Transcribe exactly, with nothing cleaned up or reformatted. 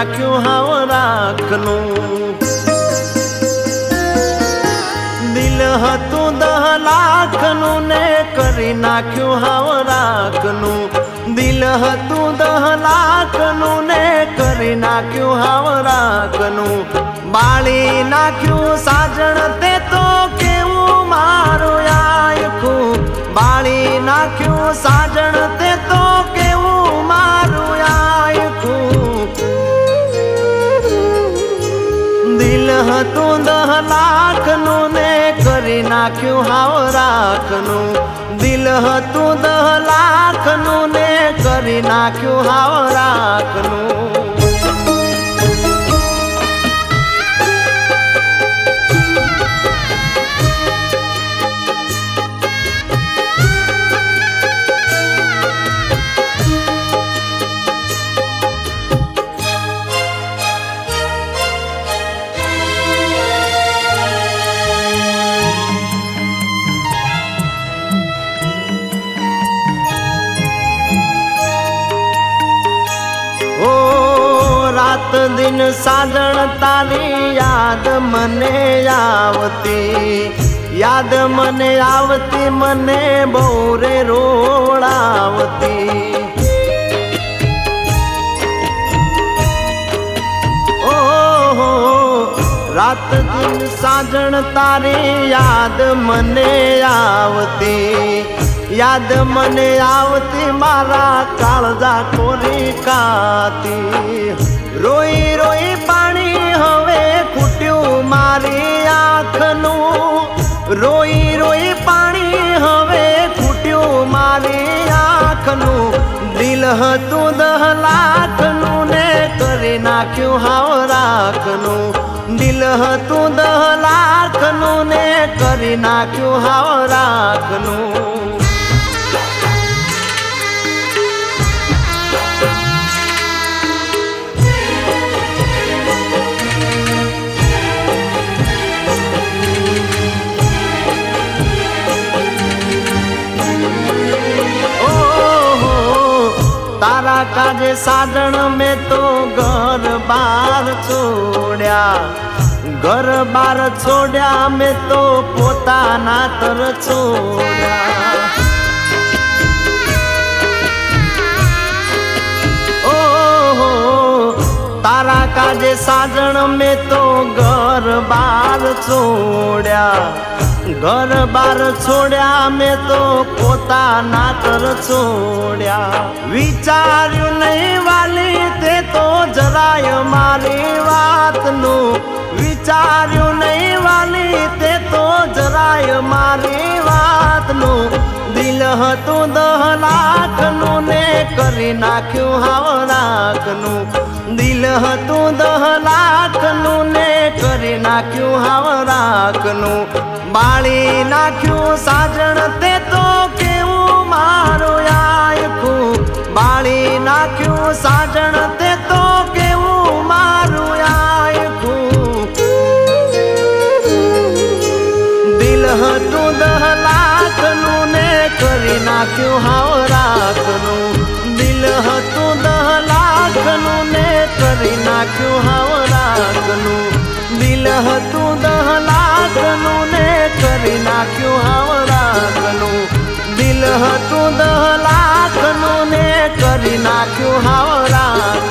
નાખ્યું હાવ રાખનું દિલ હતું દહ લાખનું ને કરી નાખ્યું હાવ રાખનું દિલ હતું દહ લાખનું ને કરી નાખ્યું હાવ રાખનું બાળી નાખ્યું સાજણ તે તો કેવું મારું આયખું બાળી નાખ્યું સાજણ તે તો કેવું મારું આયખું દિલ હતું દહ લાખનું ને કરી નાખ્યું હાવ રાખનું દિલ હતું દહ લાખનું ને કરી નાખ્યું હાવ રાખનું रात दिन साजण तारी याद मने आवती याद मने आवती मने बोरे रोड़ावती ओ रात दिन साजण तारी याद मने आवती याद मने आवती मारा काळजा कोरी काती रोई रोई पाणी हवे फूट्યું મારી આંખનું રોઈ રોઈ પાણી હવે ફૂટ્યું મારી આંખનું દિલ હતું દહ લાખનું ને કરી નાખ્યું હાવ રાખનું દિલ હતું દહ લાખનું ને કરી નાખ્યું હાવ રાખનું तारा काजे साजण में तो घर बार छोड़ा घर बार छोड़ा में तो पोताना तर छोड़ा ओ तारा काजे साजण में तो घर बार छोड़ा घर बार छोड़ा में तो पोताना तर छोड़ा विचार्यु नहीं वाली ते तो जराय मारी वातनु विचार्यु नहीं वाली ते तो जराय मारी वातनु दिल હતું દહ લાખનું ને કરી નાખ્યું હાવ રાખનું દિલ હતું દહ લાખનું ને કરી નાખ્યું હાવ રાખનું બાળી નાખ્યું સાજણ તે તો કેવું મારું આયખું બાળી નાખ્યું સાજણ તે તો કેવું મારું આયખું દિલ હતું દહ લાખનું ને કરી નાખ્યું હાવ રાખનું દિલ હતું દહ લાખનું ને કરી નાખ્યું હાવ રાખનું દિલ હતું દહ લાખનું ને કરી નાખ્યું હાવ રાખનું દિલ હતું દહ લાખનું ને કરી નાખ્યું હાવ રાખનું